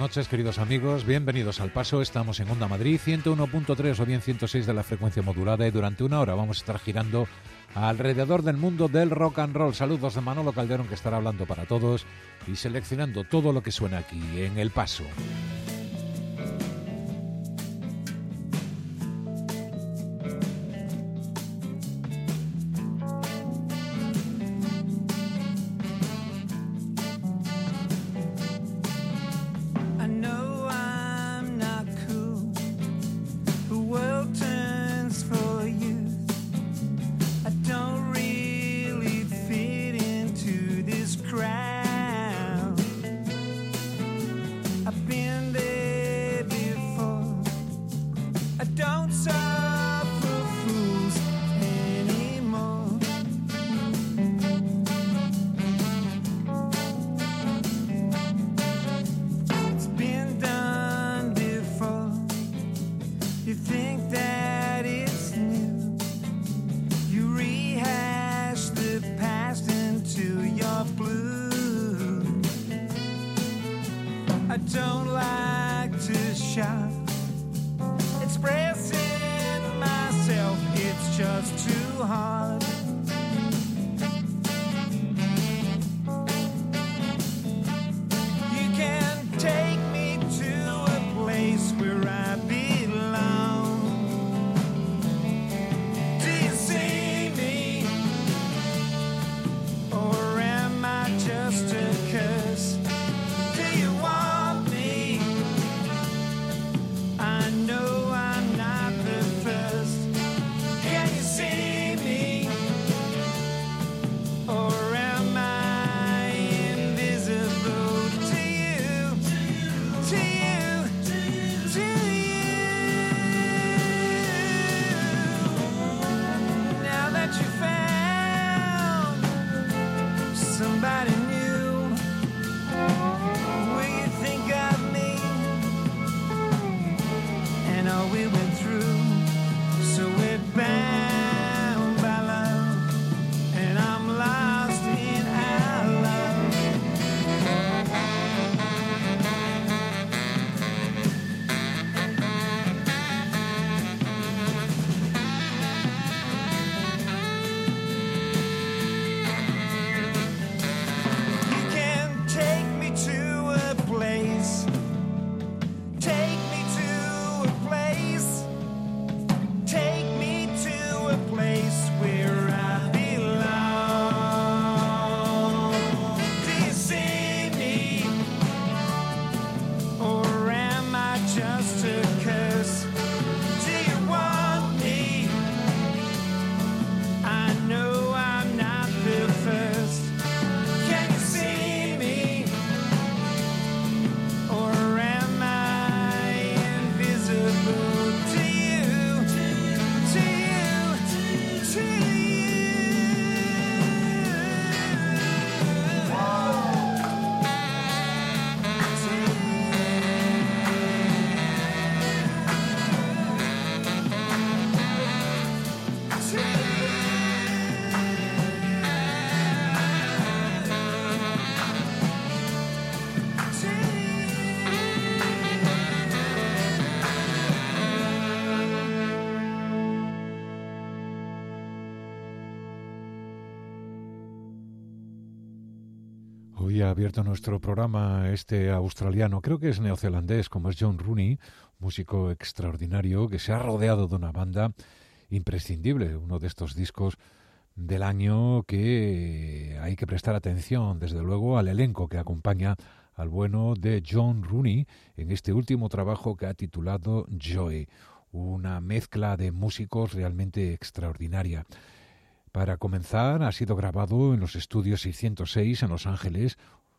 noches, queridos amigos. Bienvenidos al Paso. Estamos en Onda Madrid, 101.3 o bien 106 de la frecuencia modulada, y durante una hora vamos a estar girando alrededor del mundo del rock and roll. Saludos de Manolo Calderón, que estará hablando para todos y seleccionando todo lo que suena aquí en El Paso. Hoy ha abierto nuestro programa este australiano, creo que es neozelandés, como es John Rooney, músico extraordinario que se ha rodeado de una banda imprescindible, uno de estos discos del año que hay que prestar atención, desde luego, al elenco que acompaña al bueno de John Rooney en este último trabajo que ha titulado Joy, una mezcla de músicos realmente extraordinaria. Para comenzar, ha sido grabado en los estudios 606 en Los Ángeles,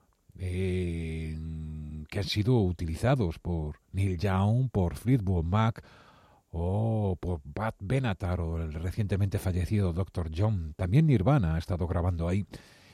que han sido utilizados por Neil Young, por Fleetwood Mac o por Pat Benatar o el recientemente fallecido Dr. John. También Nirvana ha estado grabando ahí.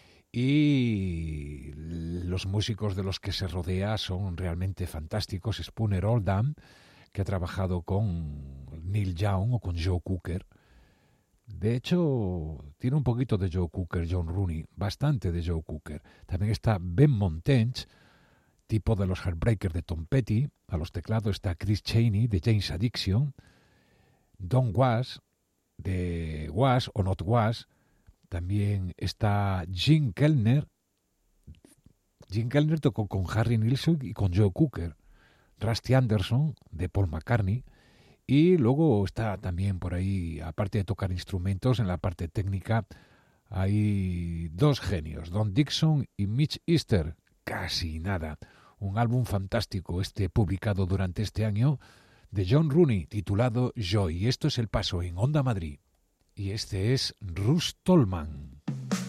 Y los músicos de los que se rodea son realmente fantásticos. Spooner Oldham, que ha trabajado con Neil Young o con Joe Cocker. De hecho, tiene un poquito de Joe Cocker, John Rooney, bastante de Joe Cocker. También está Ben Montench, tipo de los Heartbreakers de Tom Petty. A los teclados está Chris Chaney de James Addiction, Don Was de Was o Not Was. También está Gene Keltner. Gene Keltner tocó con Harry Nilsson y con Joe Cooker. Rusty Anderson de Paul McCartney. Y luego está también por ahí, aparte de tocar instrumentos, en la parte técnica hay dos genios, Don Dixon y Mitch Easter. Casi nada. Un álbum fantástico publicado durante este año de John Rooney, titulado Joy. Y esto es El Paso en Onda Madrid. Y este es Russ Tolman.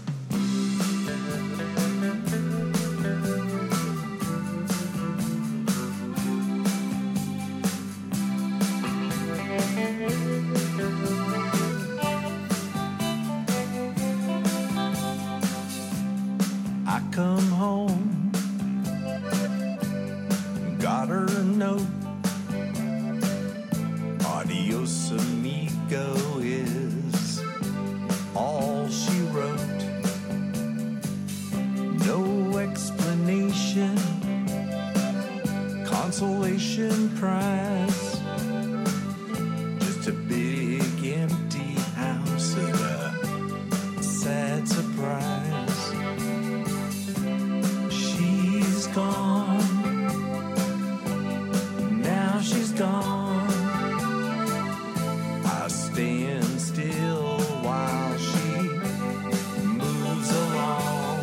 I come home, got her a note. Adios amigo is all she wrote. No explanation, consolation prize. Just a big empty house and a sad surprise. She's gone, now she's gone. I stand still while she moves along.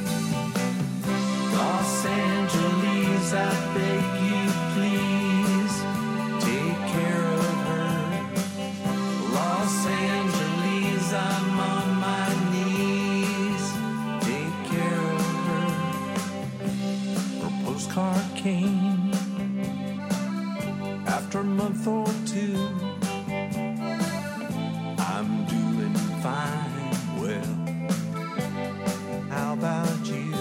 Los Angeles, I beg you please, take care of her. Los Angeles, I'm on my knees, take care of her. Her postcard came after a month or two. I'm doing fine, well, how about you?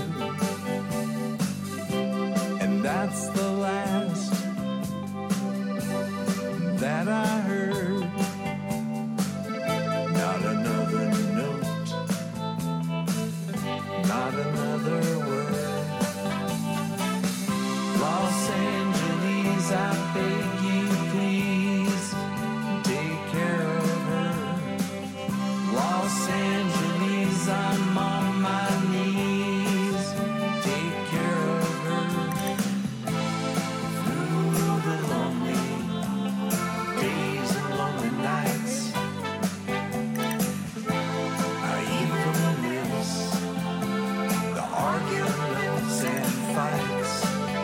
And that's the last that I heard. Not another note, not another word. Los Angeles, I beg you please, take care of her. Los Angeles, I'm on my knees, take care of her. Through the lonely days and lonely nights, I even miss the arguments and fights.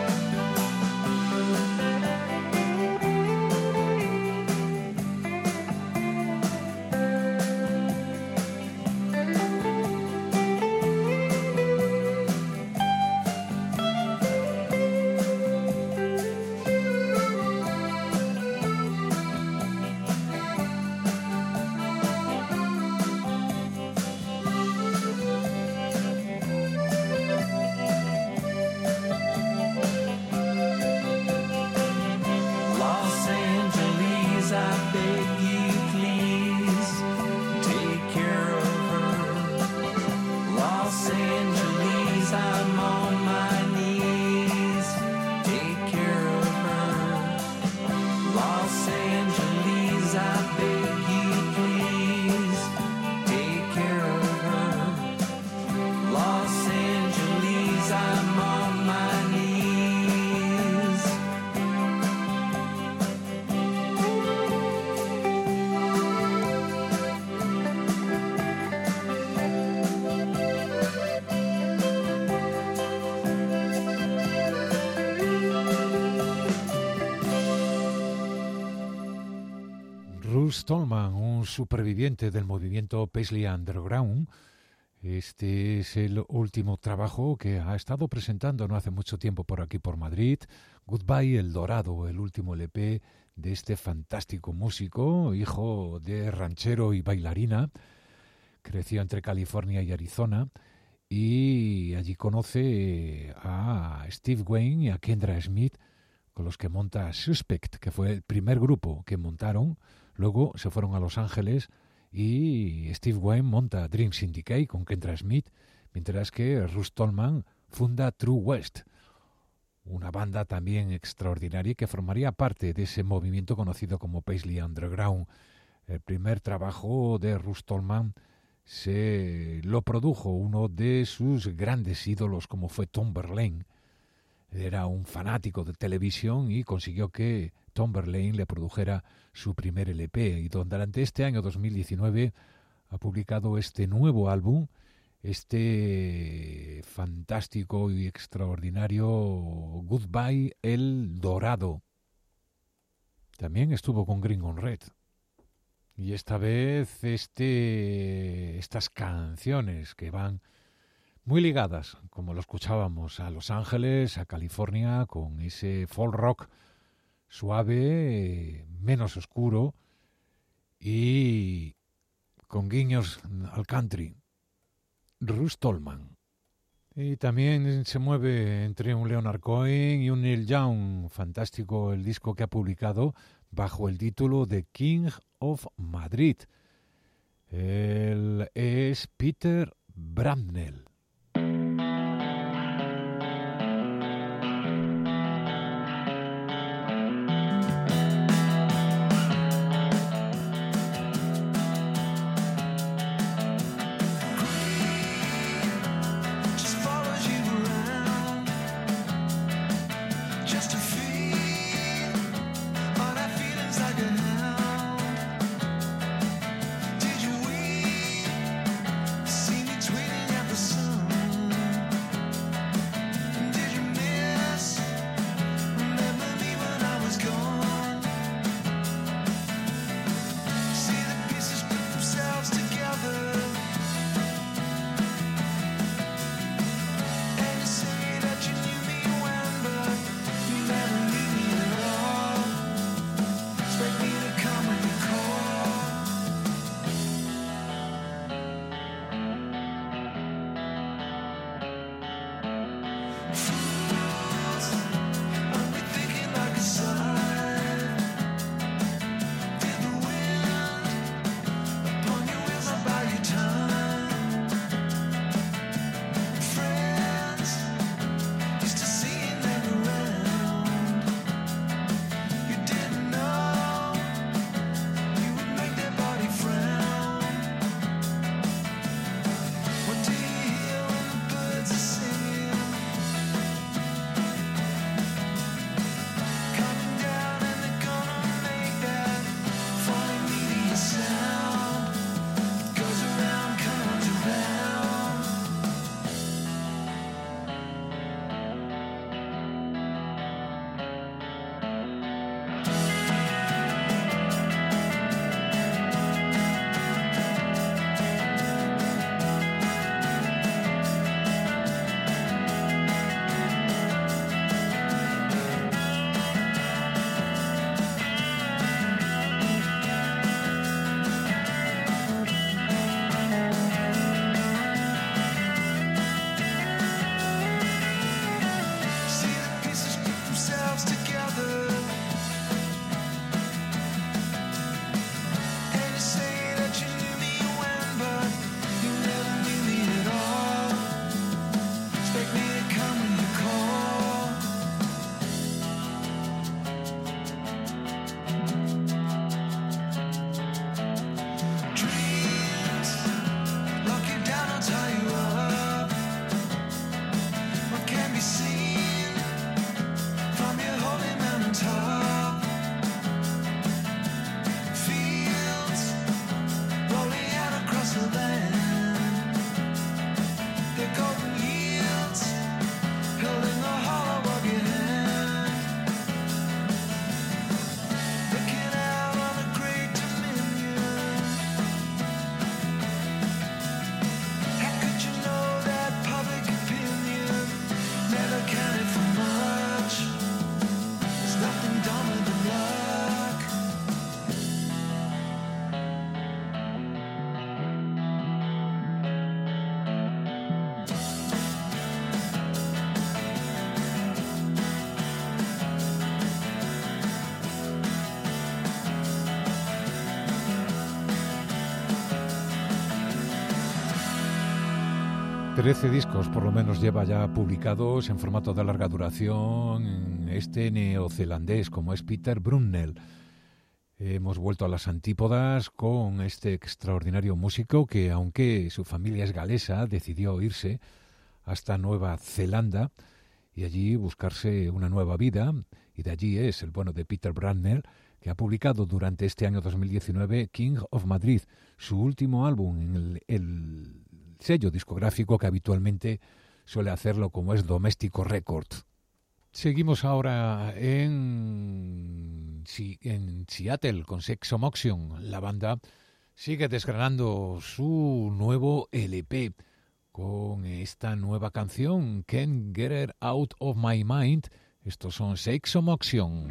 Los Angeles, I beg you please, take care of her. Los Angeles, I'm on my knees, take care of her. Los Angeles, I beg you please, take care of her. Los Angeles, I'm on my knees. Russ Tolman, un superviviente del movimiento Paisley Underground. Este es el último trabajo que ha estado presentando no hace mucho tiempo por aquí por Madrid. Goodbye El Dorado, el último LP de este fantástico músico, hijo de ranchero y bailarina. Creció entre California y Arizona y allí conoce a Steve Wayne y a Kendra Smith, con los que monta Suspect, que fue el primer grupo que montaron. Luego se fueron a Los Ángeles y Steve Wayne monta Dream Syndicate con Kendra Smith, mientras que Russ Tolman funda True West, una banda también extraordinaria que formaría parte de ese movimiento conocido como Paisley Underground. El primer trabajo de Russ Tolman se lo produjo uno de sus grandes ídolos, como fue Tom Verlaine. Era un fanático de televisión y consiguió que Tom Verlaine le produjera su primer LP, y durante este año 2019 ha publicado este nuevo álbum, este fantástico y extraordinario Goodbye El Dorado. También estuvo con Green on Red. Y esta vez estas canciones que van muy ligadas, como lo escuchábamos, a Los Ángeles, a California, con ese folk rock suave, menos oscuro y con guiños al country. Russ Tolman. Y también se mueve entre un Leonard Cohen y un Neil Young. Fantástico el disco que ha publicado bajo el título The King of Madrid. Él es Peter Brandnell. See me tweeting at the sun. 13 discos por lo menos lleva ya publicados en formato de larga duración este neozelandés como es Peter Brunel. Hemos vuelto a las antípodas con este extraordinario músico que, aunque su familia es galesa, decidió irse hasta Nueva Zelanda y allí buscarse una nueva vida, y de allí es el bueno de Peter Brunel, que ha publicado durante este año 2019 King of Madrid, su último álbum en el sello discográfico que habitualmente suele hacerlo como es Domestico Records. Seguimos ahora en Seattle con Sexomotion. La banda sigue desgranando su nuevo LP con esta nueva canción, Can't Get It Out of My Mind. Estos son Sexomotion.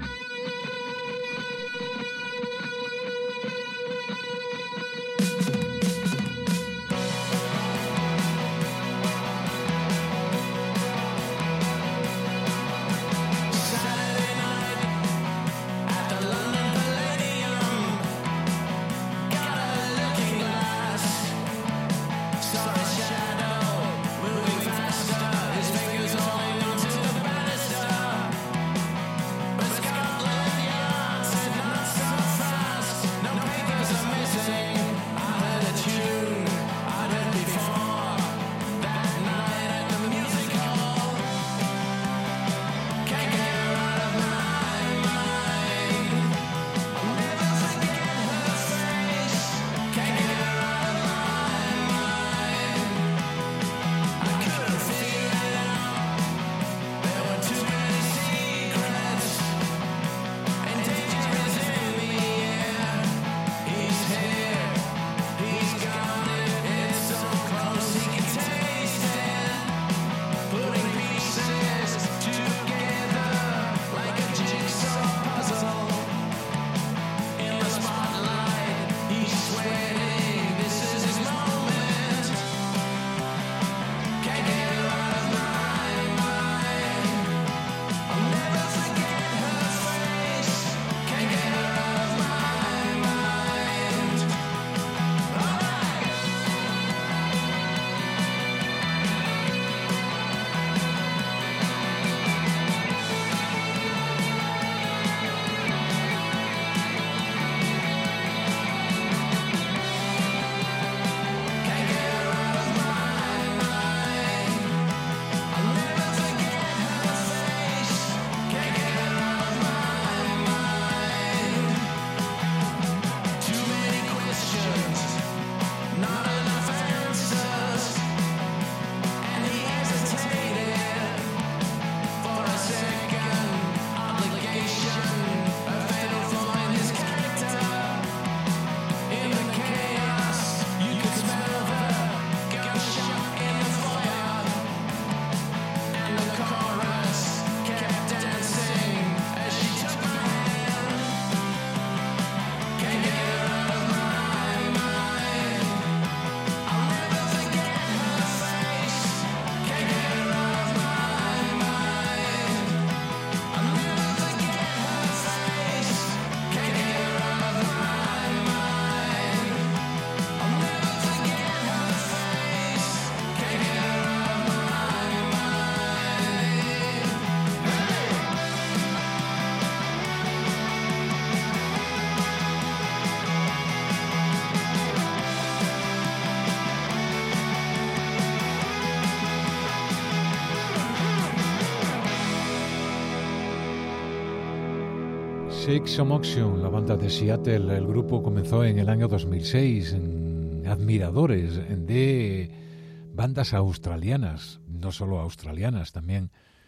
Sexomotion, la banda de Seattle. El grupo comenzó en el año 2006, admiradores de bandas australianas, no solo australianas, también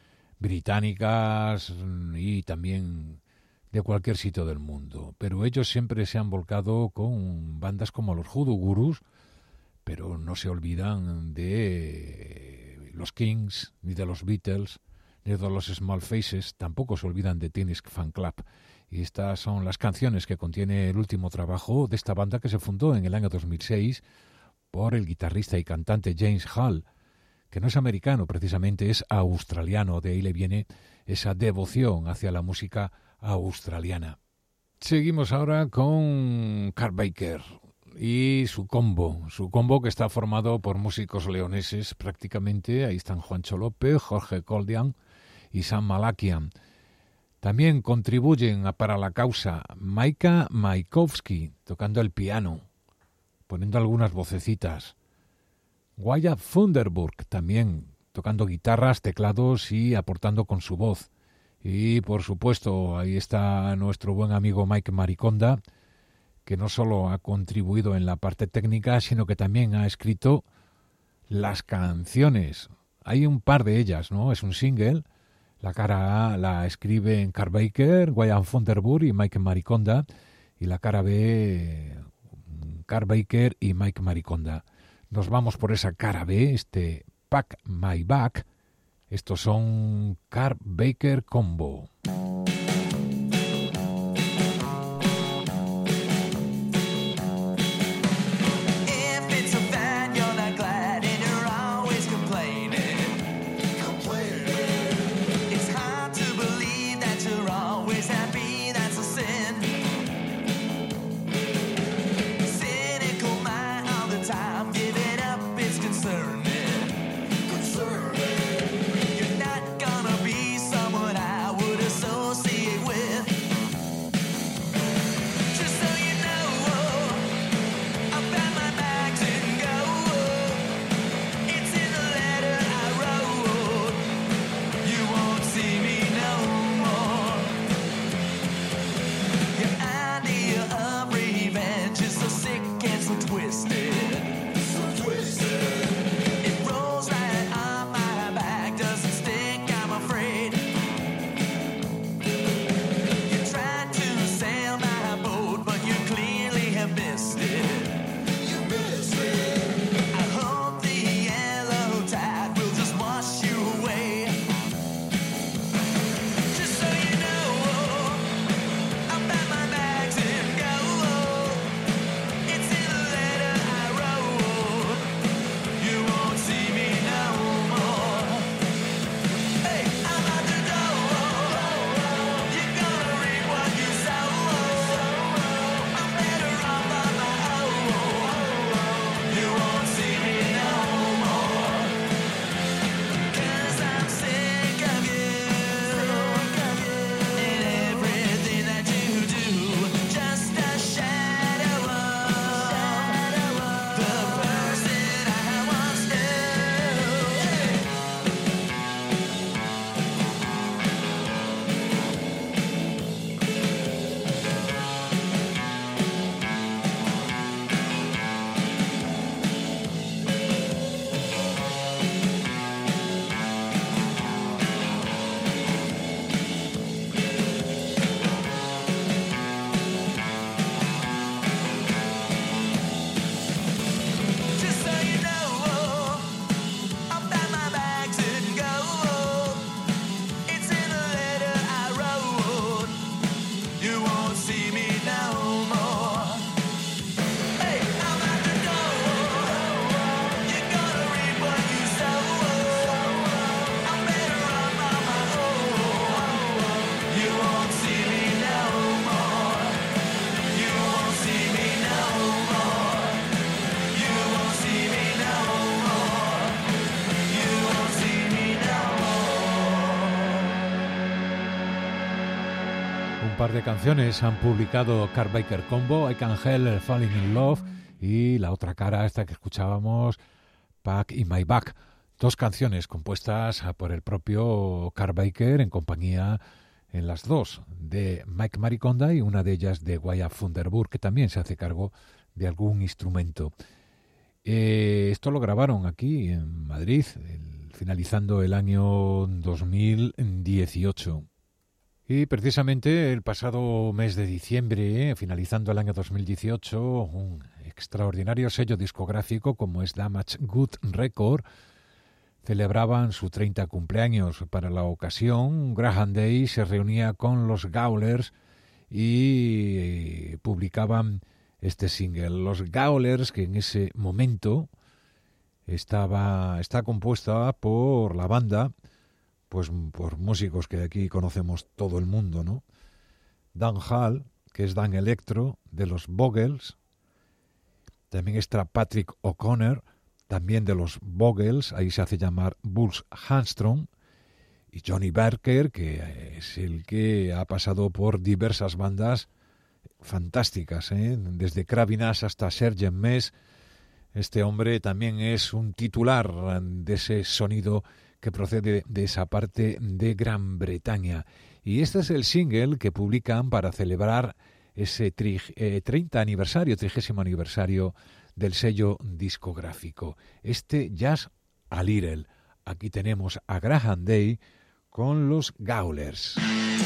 británicas y también de cualquier sitio del mundo. Pero ellos siempre se han volcado con bandas como los Hoodoo Gurus, pero no se olvidan de los Kings, ni de los Beatles, ni de los Small Faces, tampoco se olvidan de Teenage Fan Club. Y estas son las canciones que contiene el último trabajo de esta banda que se fundó en el año 2006 por el guitarrista y cantante James Hall, que no es americano, precisamente es australiano. De ahí le viene esa devoción hacia la música australiana. Seguimos ahora con Carl Baker. y su combo que está formado por músicos leoneses prácticamente. Ahí están Juancho López, Jorge Koldian y Sam Malakian. También contribuyen para la causa Maika Maikowski tocando el piano, poniendo algunas vocecitas. Wyatt Thunderburg también tocando guitarras, teclados y aportando con su voz. Y por supuesto ahí está nuestro buen amigo Mike Mariconda, que no solo ha contribuido en la parte técnica, sino que también ha escrito las canciones. Hay un par de ellas, ¿no? Es un single. La cara A la escriben Carl Baker, Wyatt Thunderburg y Mike Mariconda. Y la cara B, Carl Baker y Mike Mariconda. Nos vamos por esa cara B, este Pack My Bag. Estos son Carl Baker Combo. Par de canciones han publicado Carl Baker Combo, I Can't Help Falling in Love, y la otra cara, esta que escuchábamos, Pack in My Bag. Dos canciones compuestas por el propio Carl Baker en compañía, en las dos, de Mike Mariconda, y una de ellas de Wyatt Thunderburg, que también se hace cargo de algún instrumento. Esto lo grabaron aquí en Madrid, finalizando el año 2018. Y precisamente el pasado mes de diciembre, finalizando el año 2018, un extraordinario sello discográfico como es Damage Good Record celebraban su 30 cumpleaños. Para la ocasión, Graham Day se reunía con los Gaulers y publicaban este single. Los Gaulers, que en ese momento está compuesta por la banda, pues por músicos que de aquí conocemos todo el mundo, ¿no? Dan Hall, que es Dan Electro, de los Bogles, También está Patrick O'Connor, también de los Vogels, ahí se hace llamar Bruce Armstrong, y Johnny Barker, que es el que ha pasado por diversas bandas fantásticas, desde Kravinas hasta Sergeant Mess. Este hombre también es un titular de ese sonido que procede de esa parte de Gran Bretaña. Y este es el single que publican para celebrar ese 30 aniversario, 30º aniversario del sello discográfico. Este Just a Little. Aquí tenemos a Graham Day con los Gaulers.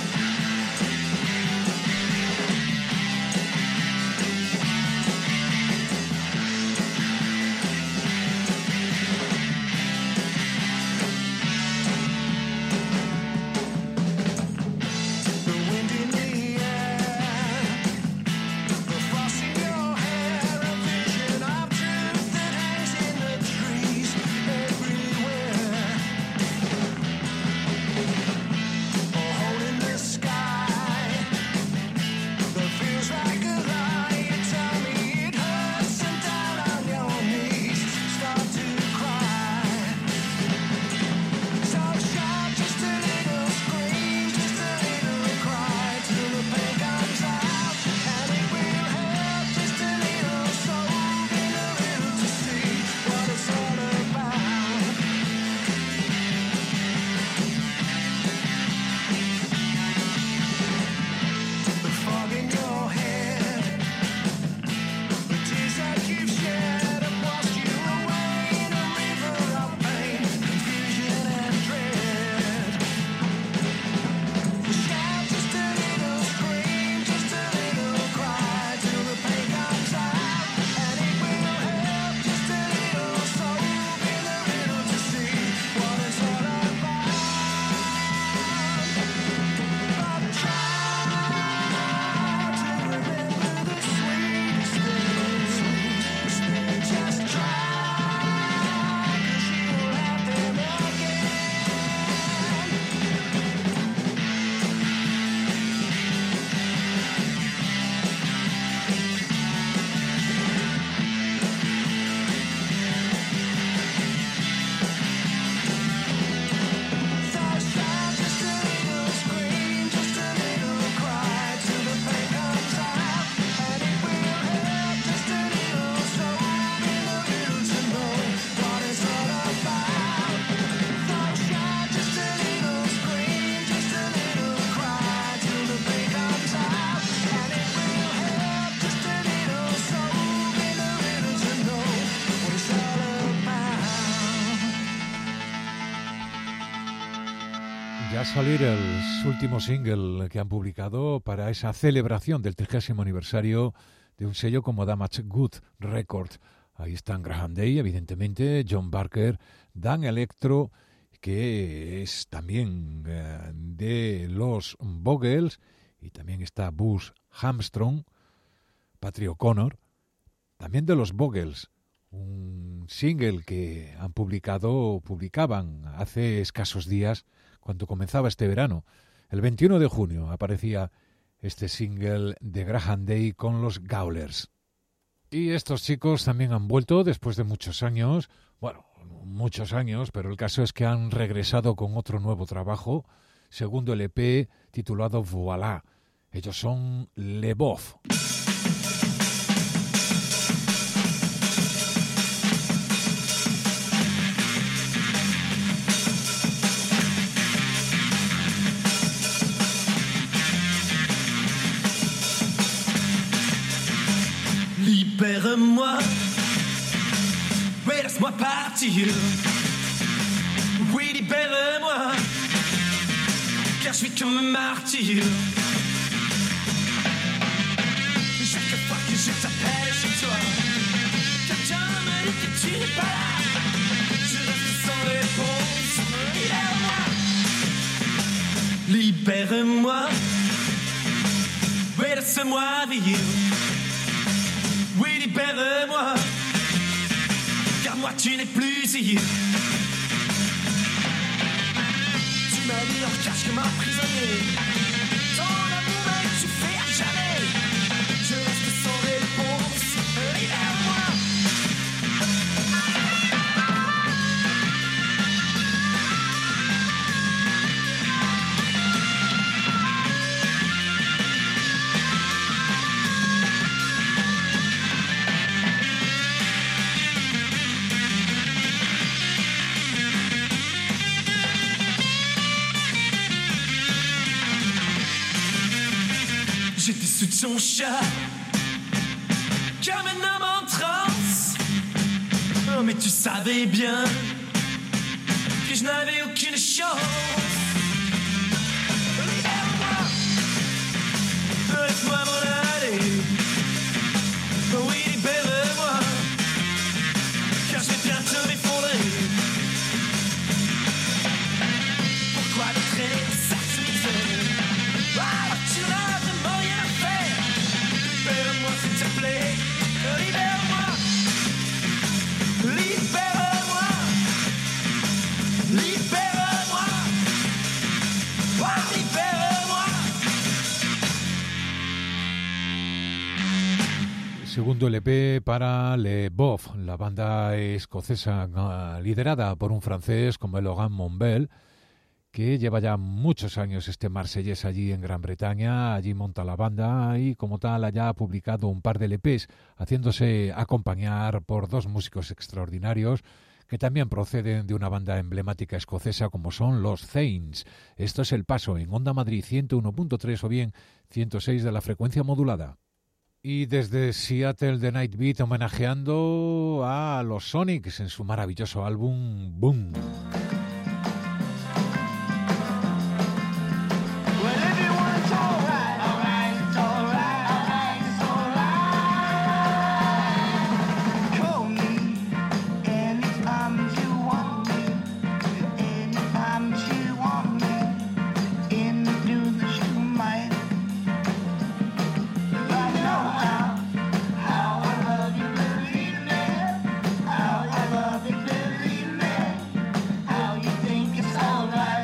Va a salir el último single que han publicado para esa celebración del 30º aniversario de un sello como Damaged Goods Records. Ahí están Graham Day, evidentemente, John Barker, Dan Electro, que es también de los Vogels, y también está Bruce Armstrong, Patrick O'Connor, también de los Vogels, un single que publicaban hace escasos días, cuando comenzaba este verano. El 21 de junio aparecía este single de Graham Day con los Gaulers. Y estos chicos también han vuelto después de muchos años, pero el caso es que han regresado con otro nuevo trabajo, segundo LP titulado Voilà. Ellos son Le Boeuf. Libère-moi, oui, laisse-moi partir. Oui, libère-moi, car je vis comme un martyr. Chaque fois que je t'appelle chez toi, quelqu'un me dit que tu n'es pas là. Je reste sans réponse. Libère-moi, libère-moi, oui, laisse-moi vivre. Oui, libère-moi, car moi tu n'es plus ici. Tu m'as mis en cage comme un prisonnier. Ton amour tu fais à jamais. Je reste sans réponse. Libère-moi. sous de son chat, comme un homme en transe. Oh, mais tu savais bien que je n'avais aucune chance. Libère-moi, laisse-moi m'en aller. Oui, libère-moi, car je vais bientôt m'effondrer. Pourquoi me traîner ça se misère? Ah, tu n'as vraiment rien à faire. Libère-moi s'il te plaît. Libère-moi. Libère-moi. Libère-moi. Ah, libère-moi. Segundo LP para Le Boeuf, la banda escocesa liderada por un francés como Logan Monbel, que lleva ya muchos años marsellés allí en Gran Bretaña. Allí monta la banda y como tal ha publicado un par de LPs, haciéndose acompañar por dos músicos extraordinarios que también proceden de una banda emblemática escocesa como son los Thames. Esto es El Paso en Onda Madrid 101.3 o bien 106 de la frecuencia modulada. Y desde Seattle The Night Beat homenajeando a los Sonics en su maravilloso álbum Boom. Well, everyone's alright, alright, it's alright, alright, it's alright. Call me anytime you want me, anytime you want me, into the shoe might. I know how I love you, believe me, how I love you, believe me, how you think it's alright.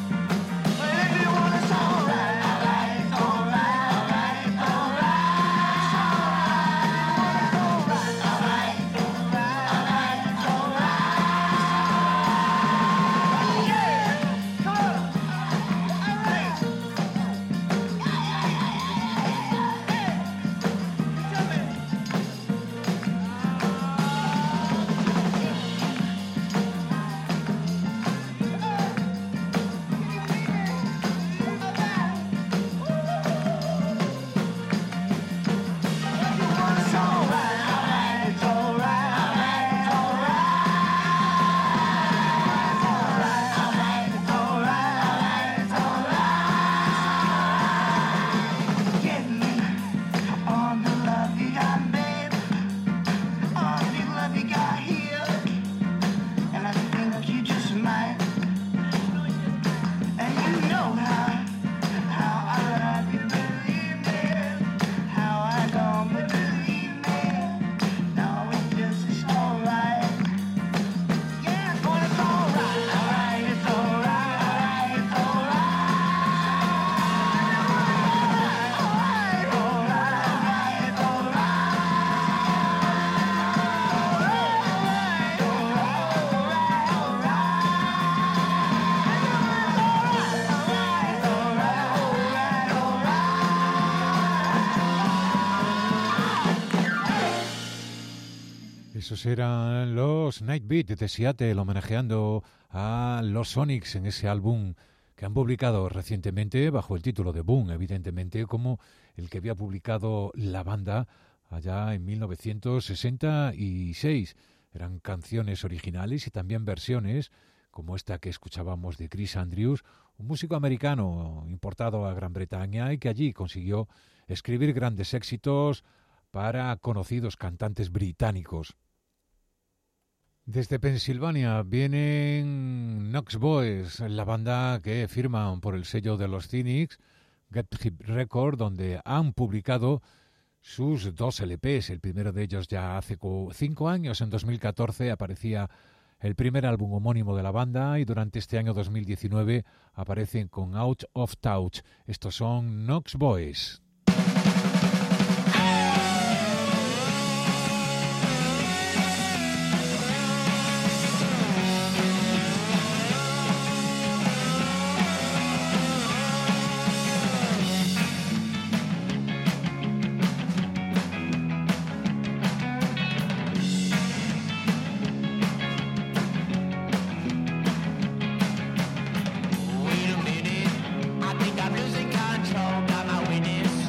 Esos eran los Nightbeat de Seattle homenajeando a los Sonics en ese álbum que han publicado recientemente bajo el título de Boom, evidentemente como el que había publicado la banda allá en 1966. Eran canciones originales y también versiones como esta que escuchábamos de Chris Andrews, un músico americano importado a Gran Bretaña y que allí consiguió escribir grandes éxitos para conocidos cantantes británicos. Desde Pensilvania vienen Knox Boys, la banda que firman por el sello de los Cynics, Get Hip Record, donde han publicado sus dos LPs. El primero de ellos ya hace 5 años, en 2014, aparecía el primer álbum homónimo de la banda y durante este año 2019 aparecen con Out of Touch. Estos son Knox Boys. Wait a minute, I think I'm losing control. Got my witness.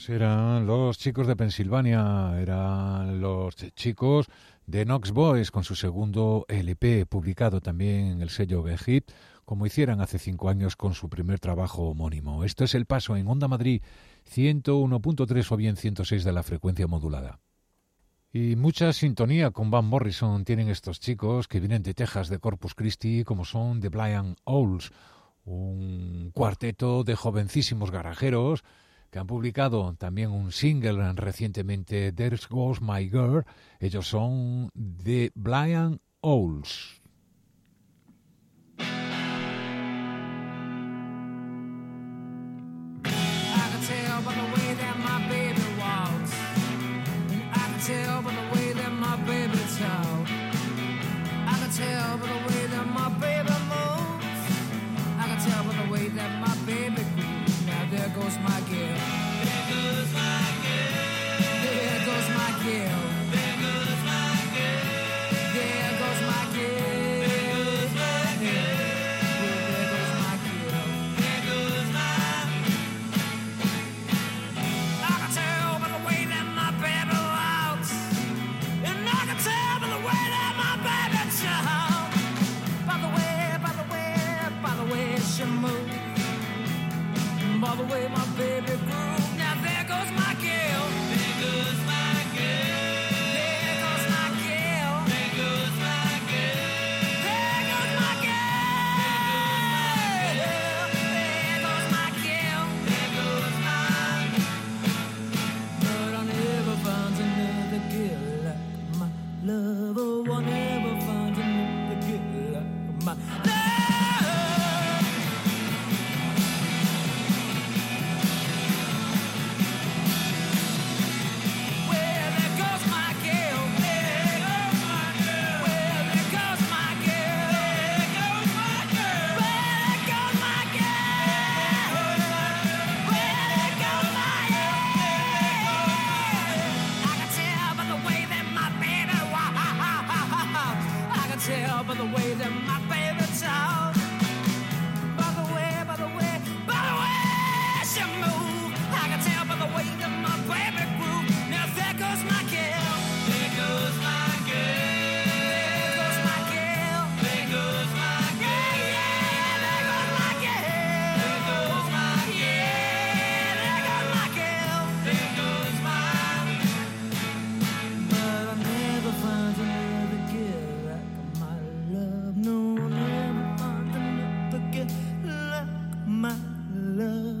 Eran los chicos de Pensilvania, eran los chicos de Knox Boys con su segundo LP, publicado también en el sello G-Hit, como hicieran hace 5 años con su primer trabajo homónimo. Esto es El Paso en Onda Madrid 101.3 o bien 106 de la frecuencia modulada. Y mucha sintonía con Van Morrison tienen estos chicos que vienen de Texas, de Corpus Christi, como son The Blind Owls, un cuarteto de jovencísimos garajeros que han publicado también un single recientemente, There Goes My Girl. Ellos son The Blind Owls. Tell by the way that my baby talks. I can tell by the way that my baby moves. I can tell by the way that my baby grooves. Now there goes my girl. There goes my girl. There goes my girl. There goes my girl. There goes my girl. There goes my girl. There goes my girl. There goes my. I can tell by the way that my baby. Tell by the way that my baby talk. By the way she moves. By the way my baby groove. Now there goes my girl. There goes my girl. There goes my girl. There goes my girl. There goes my girl. There goes my girl. There goes my. But I never found another girl like my lover. Will never find another girl like my love. Well, there goes my girl. There goes my girl. Well, there goes my girl. There goes my girl. Well, there goes my girl. Well, there goes my girl. I can tell by the way that my baby I can tell by the way that my baby talks. By the way she moves. I can tell by the way that my baby grooves. Now there goes my girl. There goes my girl. There goes my girl. There goes my girl. Yeah, there goes my girl. There goes my yeah, there goes my girl. There goes my. But I never find another girl like my love. No, I'll never find another girl like my lover.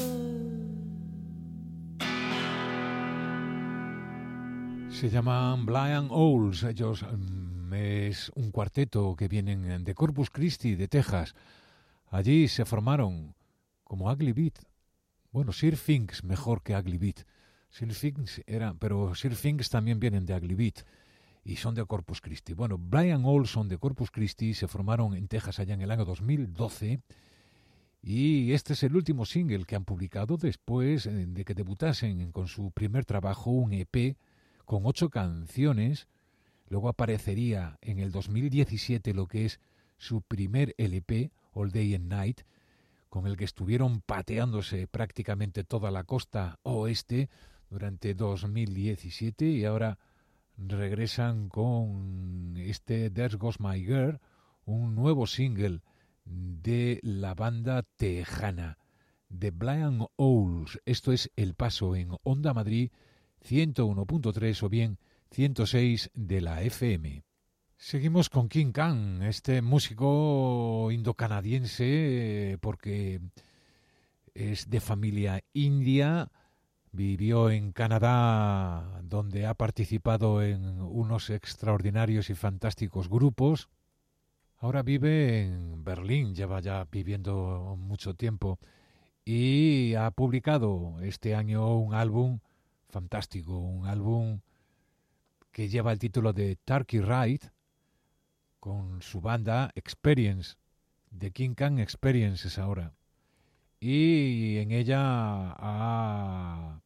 Se llaman Blind Owls. Ellos es un cuarteto que vienen de Corpus Christi, de Texas. Allí se formaron como Ugly Beat. Bueno, Sir Finks mejor que Ugly Beat. Pero Sir Finks también vienen de Ugly Beat y son de Corpus Christi. Bueno, Blind Owls son de Corpus Christi, se formaron en Texas allá en el año 2012 y este es el último single que han publicado después de que debutasen con su primer trabajo, un EP con 8 canciones. Luego aparecería en el 2017 lo que es su primer LP, All Day and Night, con el que estuvieron pateándose prácticamente toda la costa oeste durante 2017 y ahora regresan con este There Goes My Girl, un nuevo single de la banda tejana The Blind Owls. Esto es El Paso en Onda Madrid 101.3 o bien 106 de la FM. Seguimos con King Khan, este músico indocanadiense porque es de familia india, vivió en Canadá donde ha participado en unos extraordinarios y fantásticos grupos. Ahora vive en Berlín, lleva ya viviendo mucho tiempo y ha publicado este año un álbum fantástico, un álbum que lleva el título de Turkey Ride con su banda Experience, The King Khan Experience es ahora. Y en ella ha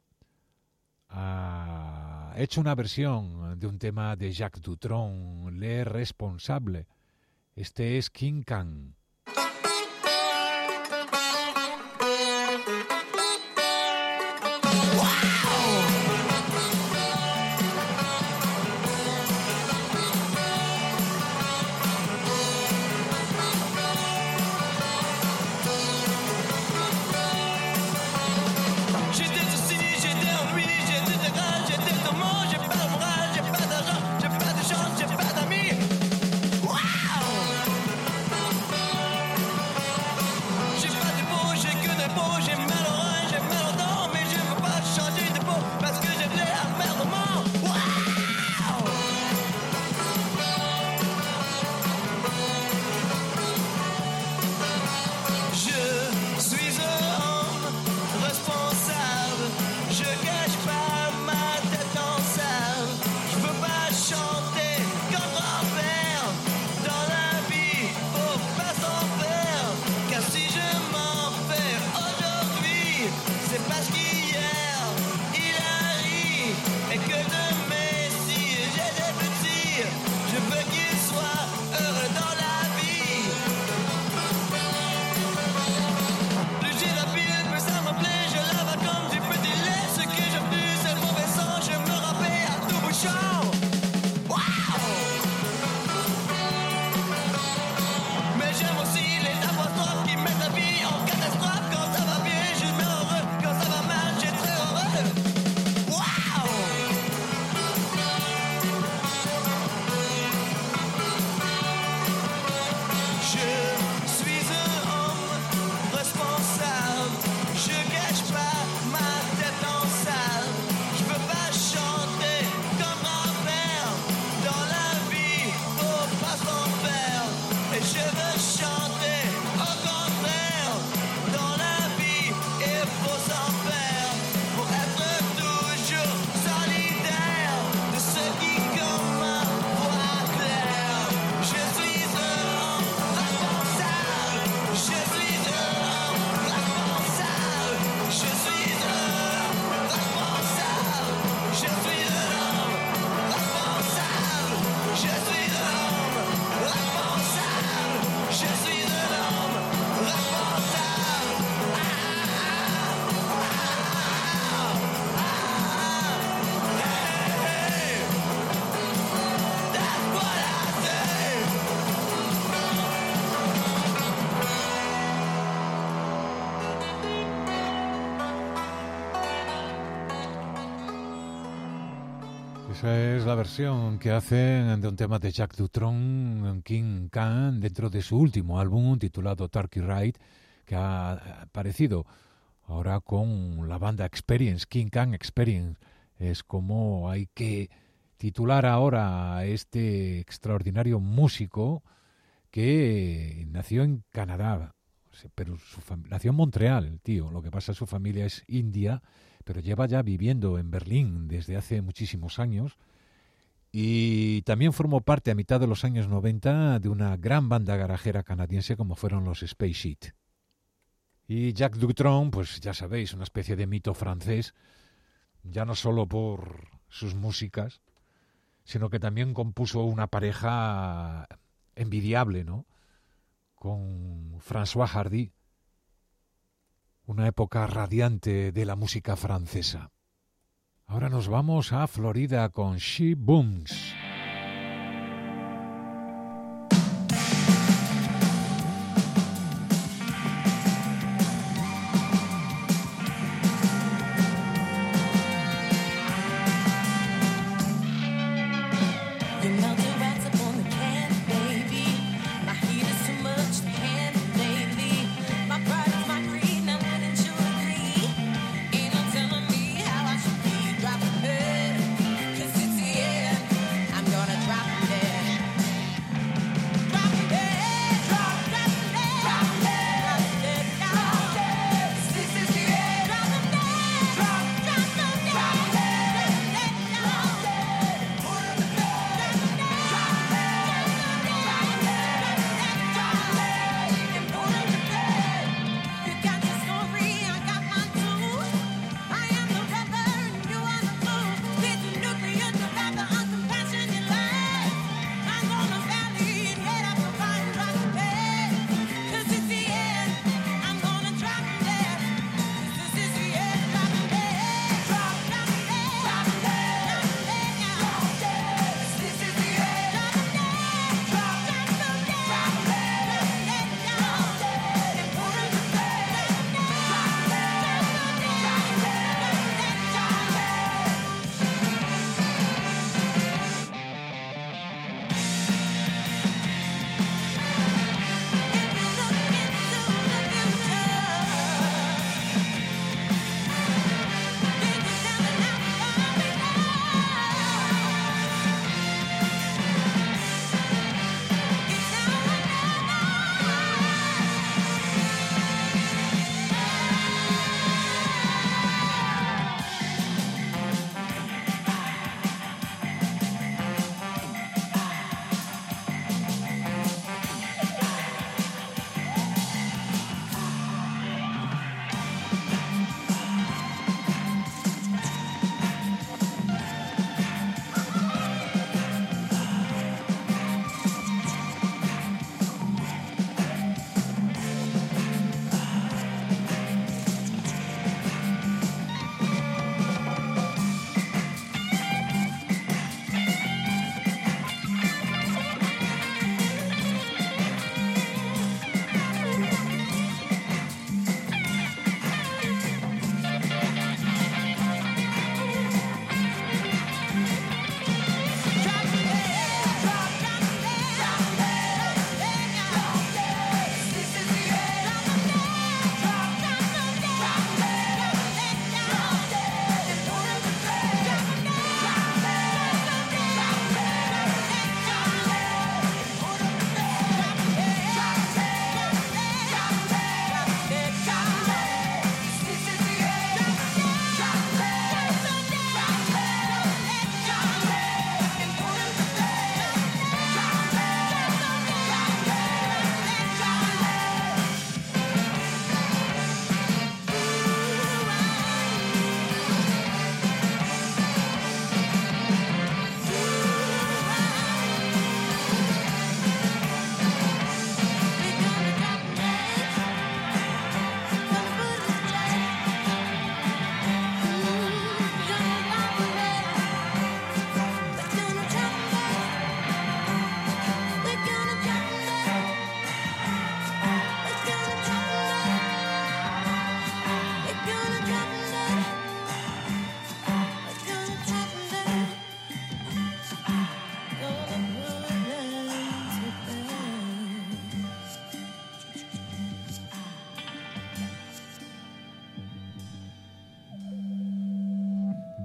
hecho una versión de un tema de Jacques Dutronc, Le Responsable. Este es King Khan. Wow! Esa es la versión que hacen de un tema de Jack Dutronc, King Khan, dentro de su último álbum titulado Turkey Ride, que ha aparecido ahora con la banda Experience, King Khan Experience. Es como hay que titular ahora a este extraordinario músico que nació en Canadá, pero nació en Montreal, el tío. Lo que pasa es que su familia es india, pero lleva ya viviendo en Berlín desde hace muchísimos años y también formó parte a mitad de los años 90 de una gran banda garajera canadiense como fueron los Space Sheet. Y Jack Dutronc, pues ya sabéis, una especie de mito francés, ya no solo por sus músicas, sino que también compuso una pareja envidiable, ¿no?, con François Hardy, una época radiante de la música francesa. Ahora nos vamos a Florida con She Booms. I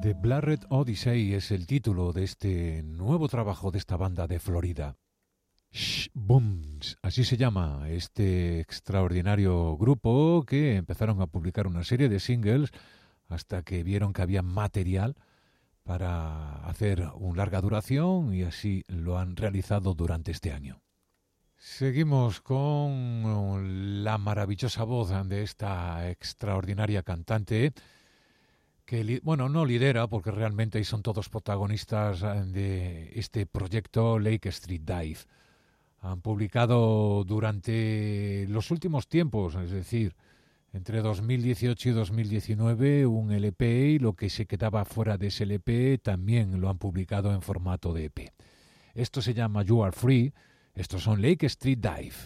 The Blurred Odyssey es el título de este nuevo trabajo de esta banda de Florida. Shh Booms, así se llama este extraordinario grupo que empezaron a publicar una serie de singles hasta que vieron que había material para hacer una larga duración y así lo han realizado durante este año. Seguimos con la maravillosa voz de esta extraordinaria cantante que, bueno, no lidera porque realmente son todos protagonistas de este proyecto Lake Street Dive. Han publicado durante los últimos tiempos, es decir, entre 2018 y 2019, un LP y lo que se quedaba fuera de ese LP también lo han publicado en formato de EP. Esto se llama You Are Free, estos son Lake Street Dive.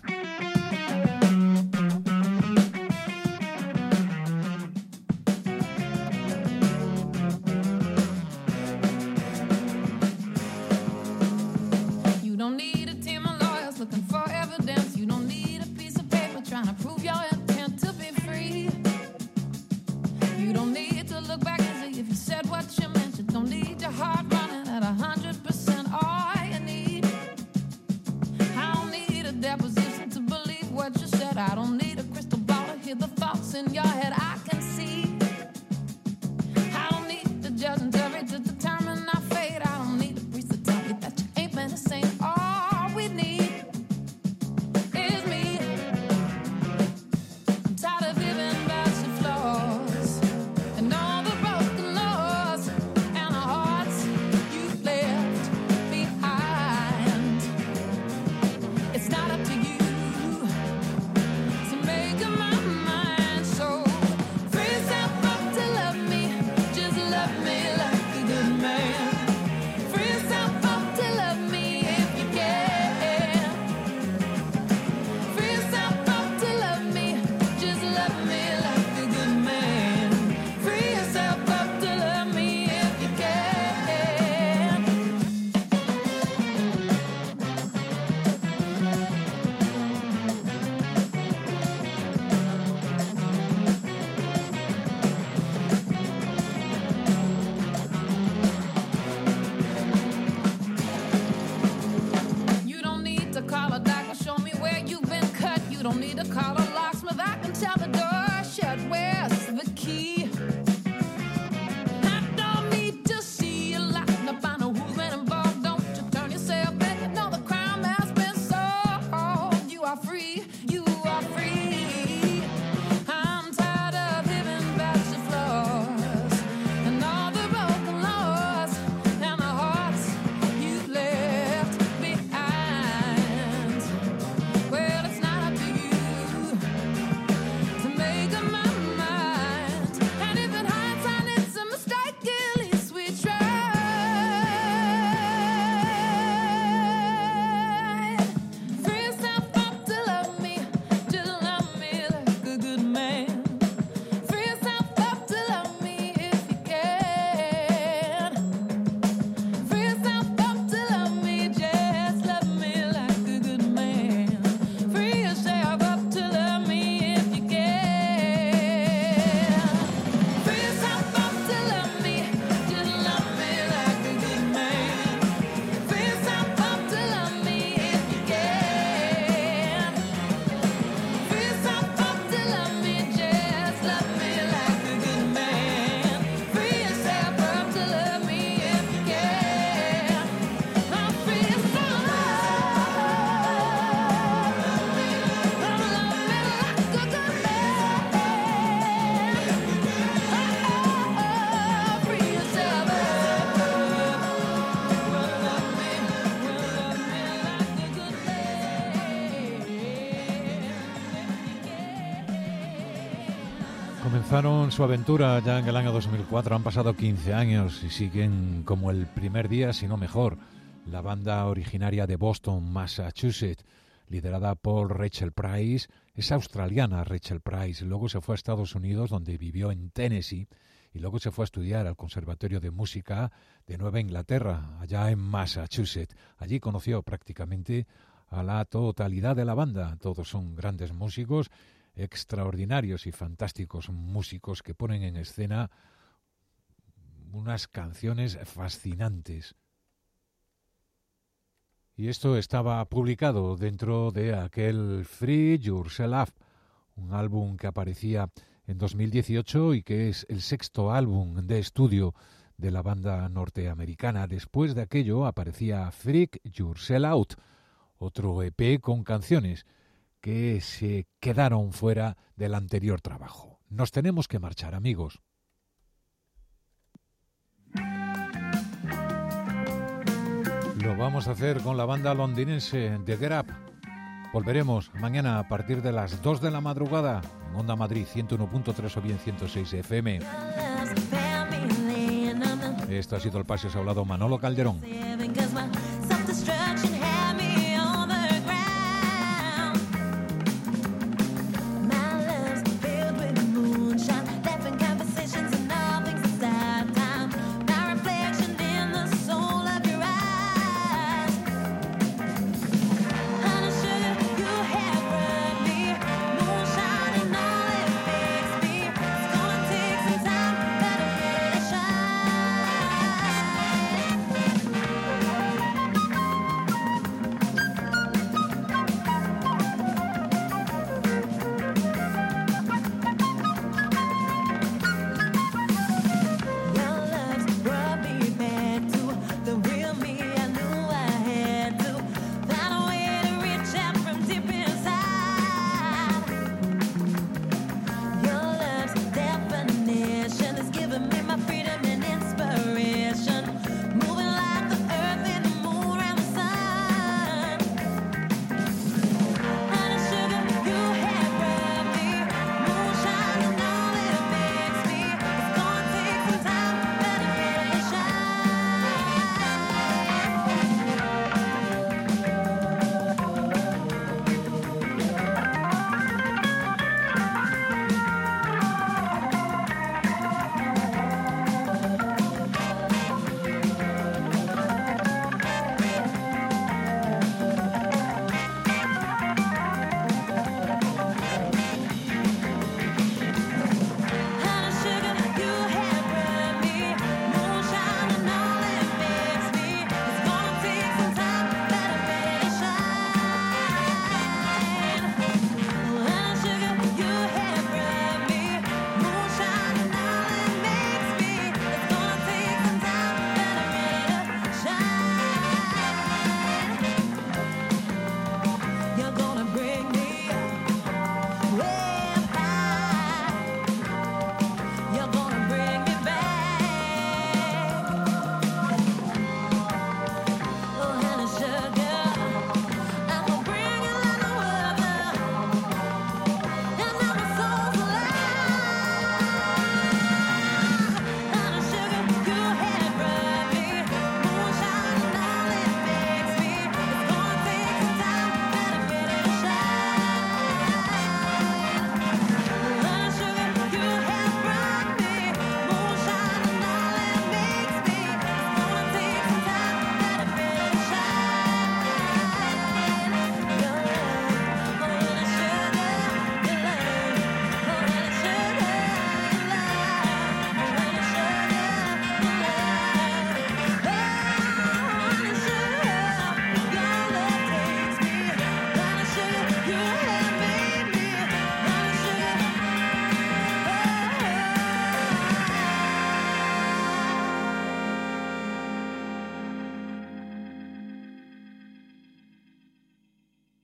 Comenzaron su aventura ya en el año 2004, han pasado 15 años y siguen como el primer día, si no mejor. La banda originaria de Boston, Massachusetts, liderada por Rachel Price, es australiana Rachel Price, luego se fue a Estados Unidos donde vivió en Tennessee y luego se fue a estudiar al Conservatorio de Música de Nueva Inglaterra, allá en Massachusetts. Allí conoció prácticamente a la totalidad de la banda, todos son grandes músicos, extraordinarios y fantásticos músicos que ponen en escena unas canciones fascinantes. Y esto estaba publicado dentro de aquel Free Yourself, un álbum que aparecía en 2018 y que es el sexto álbum de estudio de la banda norteamericana. Después de aquello aparecía Freak Yourself Out, otro EP con canciones que se quedaron fuera del anterior trabajo. Nos tenemos que marchar, amigos. Lo vamos a hacer con la banda londinense The Get Up. Volveremos mañana a partir de las 2 de la madrugada en Onda Madrid 101.3 o bien 106 FM. Esto ha sido El Paseo, se ha hablado Manolo Calderón.